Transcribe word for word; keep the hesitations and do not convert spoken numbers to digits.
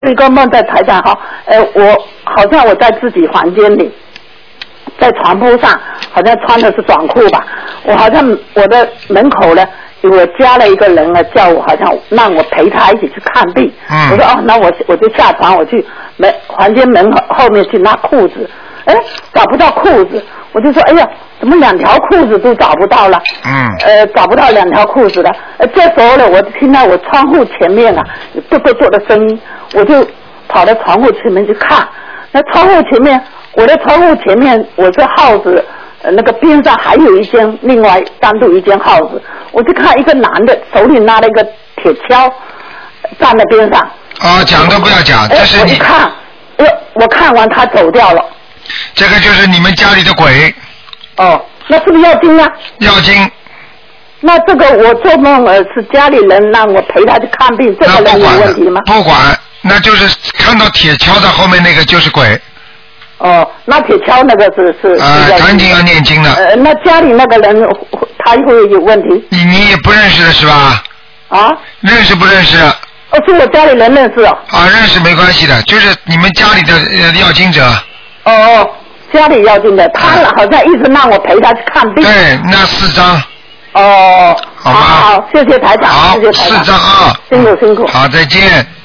一个梦在台长哈，呃，我好像我在自己房间里，在床铺上，好像穿的是短裤吧。我好像我的门口呢，我加了一个人呢，叫我好像让我陪他一起去看病。嗯。我说哦，那我我就下床，我去门房间门后后面去拿裤子，哎，找不到裤子，我就说哎呀，怎么两条裤子都找不到了？嗯。呃，找不到两条裤子了。呃，这时候呢，我听到我窗户前面啊，嘚嘚嘚的声音。我就跑到窗户前面去看，那窗户前面，我的窗户前面，我这耗子，呃，那个边上还有一间，另外单独一间耗子，我就看一个男的手里拿了一个铁锹，站在边上。 啊，讲都不要讲，这是你。 我一看，哎，我看完他走掉了。 这个就是你们家里的鬼。 哦，那是不是要经啊？ 要经。 那这个我做梦呃是家里人让我陪他去看病，这个人有问题吗？ 不管。那就是看到铁锹的后面那个就是鬼。 哦，那铁锹那个是是。 啊，赶紧要念经的。 呃，那家里那个人他会有问题？ 你你也不认识的是吧？ 啊？ 认识不认识？ 哦，是我家里人认识哦。 啊，认识没关系的，就是你们家里的呃要经者。 哦哦，家里要经者，他好像一直让我陪他去看病。 对，那四张。 哦。 好吧。 好，谢谢台长，谢谢台长。 四张啊。 辛苦辛苦。 好，再见。